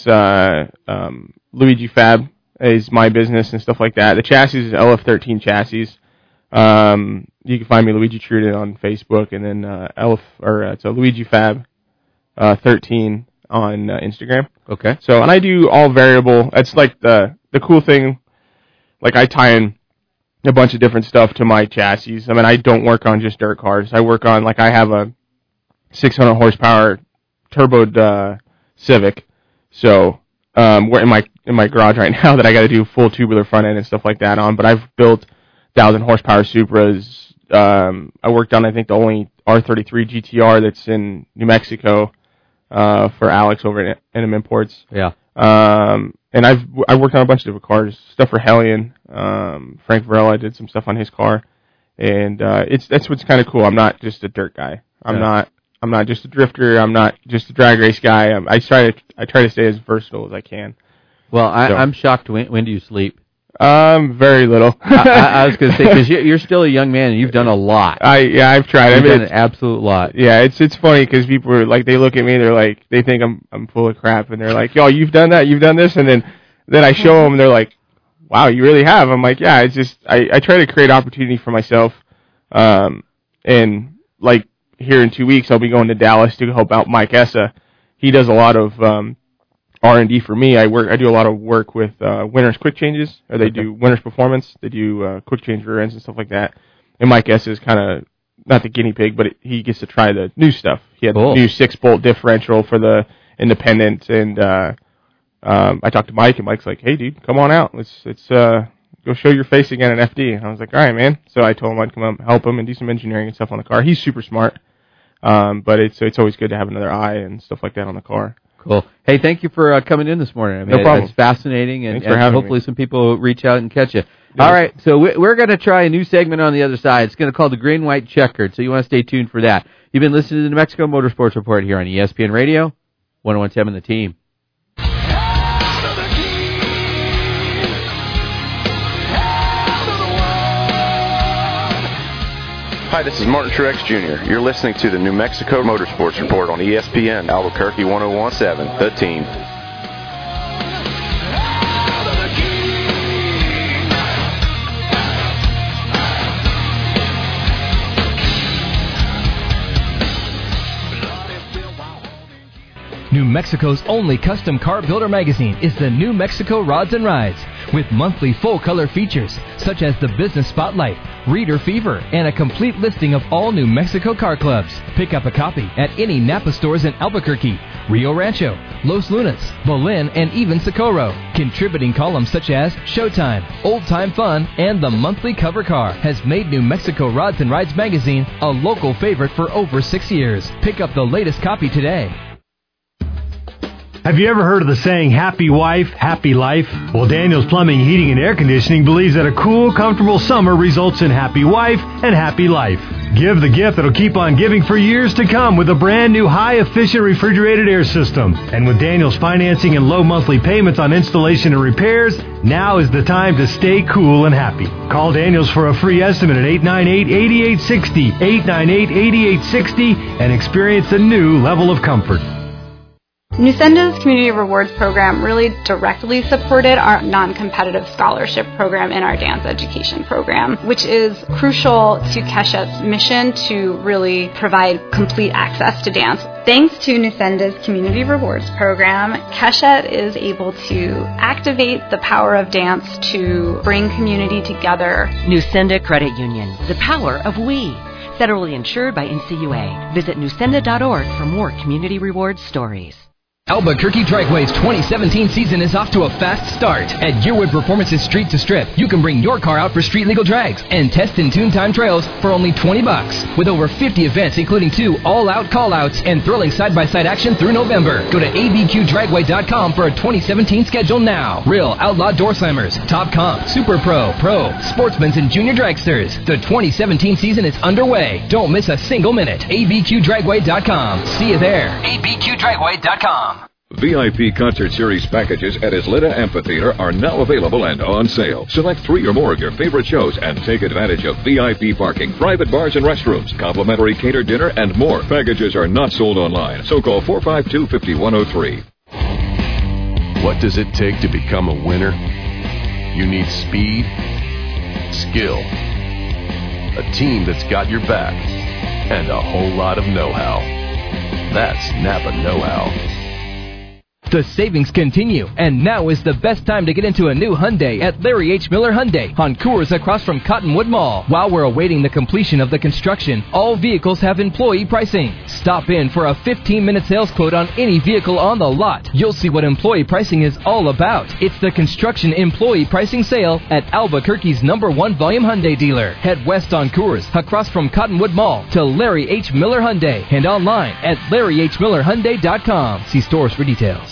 Luigi Fab is my business and stuff like that. The chassis is LF13 chassis. You can find me Luigi Truden on Facebook, and then it's a Luigi Fab 13 on Instagram. Okay. So, and I do all variable. It's like the cool thing. Like, I tie in a bunch of different stuff to my chassis. I mean, I don't work on just dirt cars. I work on, I have a 600 horsepower turboed Civic. So, we're in my garage right now that I got to do full tubular front end and stuff like that on. But I've built 1,000 horsepower Supras, I worked on, I think, the only R33 GTR that's in New Mexico for Alex over at NM Imports. Yeah. And I worked on a bunch of different cars, stuff for Hellion. Frank Varela, I did some stuff on his car, and that's what's kind of cool. I'm not just a dirt guy. I'm not just a drifter. I'm not just a drag race guy. I try to stay as versatile as I can. Well, I'm shocked. When do you sleep? Very little. I was going to say, because you're still a young man and you've done a lot. I've tried. You've done an absolute lot. Yeah, it's funny because people are like, they look at me, they're like, they think I'm full of crap, and they're like, yo, you've done that, you've done this, and then I show them, and they're like, wow, you really have. I'm like, yeah, it's just I try to create opportunity for myself, and like here in 2 weeks I'll be going to Dallas to help out Mike Essa. He does a lot of R&D for me. I do a lot of work with Winners Quick Changes, or they do Winners Performance. They do quick change rear ends and stuff like that. And Mike S is kind of not the guinea pig, but he gets to try the new stuff. He had the new 6-bolt differential for the Independent, and I talked to Mike, and Mike's like, "Hey, dude, come on out. Let's go show your face again at FD." And I was like, "All right, man." So I told him I'd come up, help him, and do some engineering and stuff on the car. He's super smart, but it's always good to have another eye and stuff like that on the car. Cool. Hey, thank you for coming in this morning. I mean, no problem. It's fascinating, and Thanks for having hopefully me. some people reach out and catch you. Yeah. All right, so we're going to try a new segment on the other side. It's going to call the Green White Checkered, so you want to stay tuned for that. You've been listening to the New Mexico Motorsports Report here on ESPN Radio, 101.7 The Team. Hi, this is Martin Truex Jr. You're listening to the New Mexico Motorsports Report on ESPN Albuquerque 101.7 The Team. New Mexico's only custom car builder magazine is the New Mexico Rods and Rides, with monthly full-color features such as the Business Spotlight, Reader Fever, and a complete listing of all New Mexico car clubs. Pick up a copy at any Napa stores in Albuquerque, Rio Rancho, Los Lunas, Belen, and even Socorro. Contributing columns such as Showtime, Old Time Fun, and the monthly cover car has made New Mexico Rods and Rides magazine a local favorite for over 6 years. Pick up the latest copy today. Have you ever heard of the saying, happy wife, happy life? Well, Daniels Plumbing, Heating, and Air Conditioning believes that a cool, comfortable summer results in happy wife and happy life. Give the gift that'll keep on giving for years to come with a brand new high-efficient refrigerated air system. And with Daniels financing and low monthly payments on installation and repairs, now is the time to stay cool and happy. Call Daniels for a free estimate at 898-8860, 898-8860, and experience a new level of comfort. Nucenda's Community Rewards Program really directly supported our non-competitive scholarship program in our dance education program, which is crucial to Keshet's mission to really provide complete access to dance. Thanks to Nucenda's Community Rewards Program, Keshet is able to activate the power of dance to bring community together. Nucenda Credit Union, the power of we. Federally insured by NCUA. Visit nucenda.org for more community rewards stories. Albuquerque Dragway's 2017 season is off to a fast start. At Yearwood Performance's Street to Strip, you can bring your car out for street legal drags and test and tune time trails for only $20. With over 50 events, including 2 all-out call-outs and thrilling side-by-side action through November. Go to abqdragway.com for a 2017 schedule now. Real outlaw door slammers, Top Comp, Super Pro, Sportsmans, and Junior Dragsters. The 2017 season is underway. Don't miss a single minute. abqdragway.com. See you there. abqdragway.com. VIP Concert Series packages at Isleta Amphitheater are now available and on sale. Select 3 or more of your favorite shows and take advantage of VIP parking, private bars and restrooms, complimentary catered dinner, and more. Packages are not sold online, so call 452-5103. What does it take to become a winner? You need speed, skill, a team that's got your back, and a whole lot of know-how. That's Napa Know-How. The savings continue, and now is the best time to get into a new Hyundai at Larry H. Miller Hyundai on Coors across from Cottonwood Mall. While we're awaiting the completion of the construction, all vehicles have employee pricing. Stop in for a 15-minute sales quote on any vehicle on the lot. You'll see what employee pricing is all about. It's the construction employee pricing sale at Albuquerque's #1 volume Hyundai dealer. Head west on Coors across from Cottonwood Mall to Larry H. Miller Hyundai and online at LarryHMillerHyundai.com. See stores for details.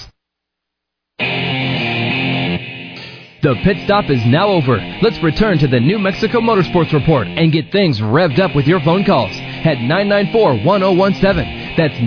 The pit stop is now over. Let's return to the New Mexico Motorsports Report and get things revved up with your phone calls at 994-1017. That's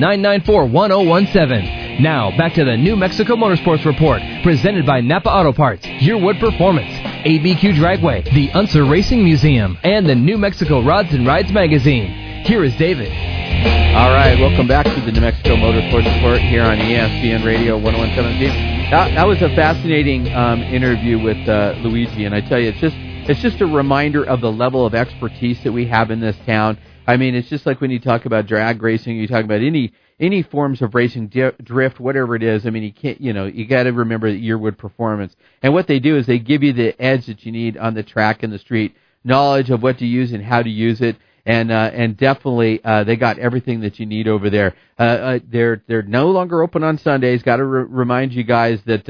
994-1017. Now, back to the New Mexico Motorsports Report, presented by Napa Auto Parts, Yearwood Performance, ABQ Dragway, the Unser Racing Museum, and the New Mexico Rods and Rides magazine. Here is David. All right, welcome back to the New Mexico Motorsports Report here on ESPN Radio 101.7. That was a fascinating interview with Luigi, and I tell you, it's just a reminder of the level of expertise that we have in this town. I mean, it's just like when you talk about drag racing, you talk about any forms of racing, drift, whatever it is. I mean, you got to remember Yearwood Performance, and what they do is they give you the edge that you need on the track and the street, knowledge of what to use and how to use it. And definitely they got everything that you need over there. They're no longer open on Sundays. Got to remind you guys that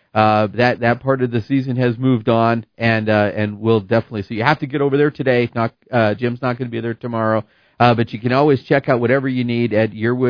that part of the season has moved on, and we'll definitely. So you have to get over there today. Jim's not going to be there tomorrow, but you can always check out whatever you need at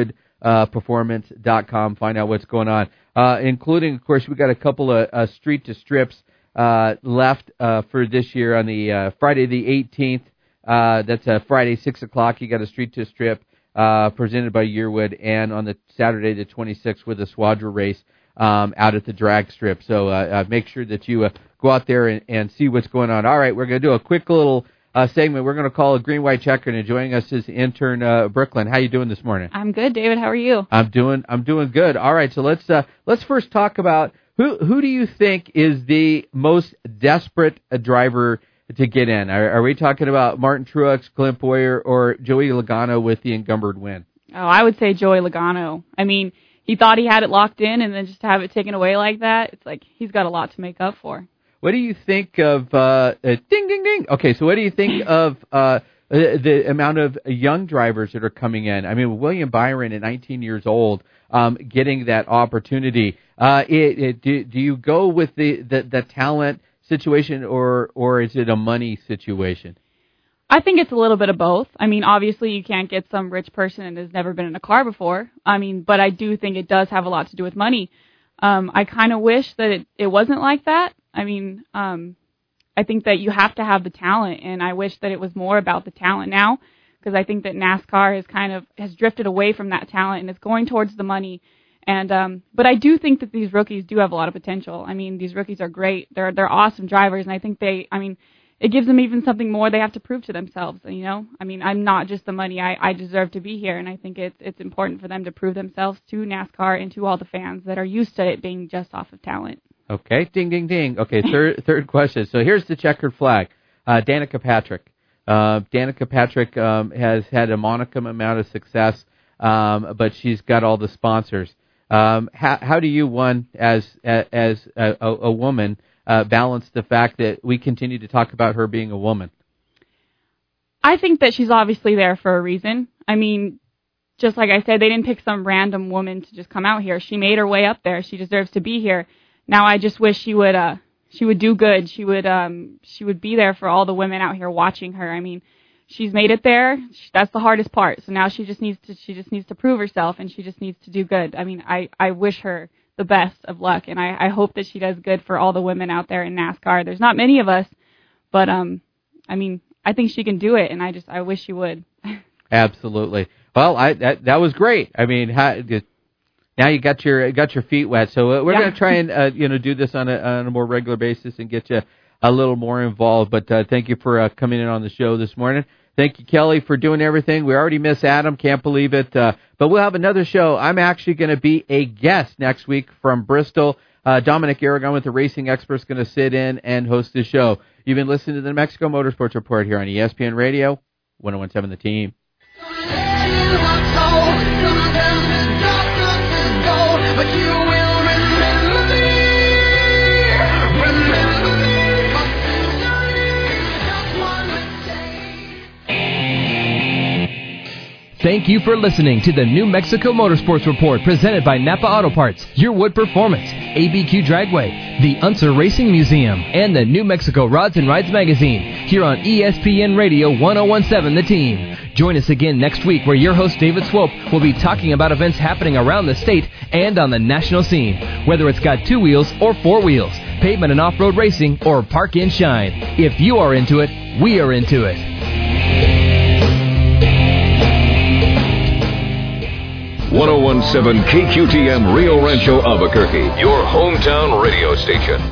YearwoodPerformance.com. Find out what's going on, including, of course, we got a couple of street to strips left for this year on the Friday the 18th. That's Friday, 6 o'clock. You got a street to strip presented by Yearwood, and on the Saturday, the 26th, with a Swadra race out at the drag strip. So make sure that you go out there and see what's going on. All right, we're going to do a quick little segment. We're going to call a green, white checker, and joining us is intern Brooklyn. How you doing this morning? I'm good, David. How are you? I'm doing good. All right, so let's first talk about who do you think is the most desperate driver to get in? Are we talking about Martin Truex, Clint Bowyer, or Joey Logano with the encumbered win? Oh, I would say Joey Logano. I mean, he thought he had it locked in, and then just to have it taken away like that, it's like he's got a lot to make up for. What do you think of ding, ding, ding? Okay, so what do you think of the amount of young drivers that are coming in? I mean, William Byron at 19 years old getting that opportunity. Do you go with the talent situation, or is it a money situation? I think it's a little bit of both. I mean, obviously you can't get some rich person that has never been in a car before. I mean, but I do think it does have a lot to do with money. I kind of wish that it wasn't like that. I mean, I think that you have to have the talent, and I wish that it was more about the talent now, because I think that NASCAR has drifted away from that talent, and it's going towards the money. And but I do think that these rookies do have a lot of potential. I mean, these rookies are great. They're awesome drivers, and I think it gives them even something more they have to prove to themselves. You know, I mean, I'm not just the money. I deserve to be here, and I think it's important for them to prove themselves to NASCAR and to all the fans that are used to it being just off of talent. Okay, ding, ding, ding. Okay, third question. So here's the checkered flag. Danica Patrick. Danica Patrick has had a modicum amount of success, but she's got all the sponsors. How do you, as a woman, balance the fact that we continue to talk about her being a woman? I think that she's obviously there for a reason. I mean, just like I said, they didn't pick some random woman to just come out here. She made her way up there. She deserves to be here. Now I just wish she would do good. She would be there for all the women out here watching her. I mean, she's made it there. That's the hardest part. So now she just needs to prove herself, and she just needs to do good. I mean, I wish her the best of luck, and I hope that she does good for all the women out there in NASCAR. There's not many of us, but I mean, I think she can do it, and I wish she would. Absolutely. Well, that was great. I mean, now you got your feet wet. So we're going to try and do this on a more regular basis and get you a little more involved. But thank you for coming in on the show this morning. Thank you, Kelly, for doing everything. We already miss Adam. Can't believe it. But we'll have another show. I'm actually going to be a guest next week from Bristol. Dominic Aragon with the Racing Experts going to sit in and host the show. You've been listening to the New Mexico Motorsports Report here on ESPN Radio 101.7 The Team. But you will remember. Thank you for listening to the New Mexico Motorsports Report presented by Napa Auto Parts, Your Wood Performance, ABQ Dragway, the Unser Racing Museum, and the New Mexico Rods and Rides Magazine here on ESPN Radio 1017 The Team. Join us again next week where your host David Swope will be talking about events happening around the state and on the national scene, whether it's got 2 wheels or 4 wheels, pavement and off-road racing, or park and shine. If you are into it, we are into it. 1017 KQTM Rio Rancho Albuquerque, your hometown radio station.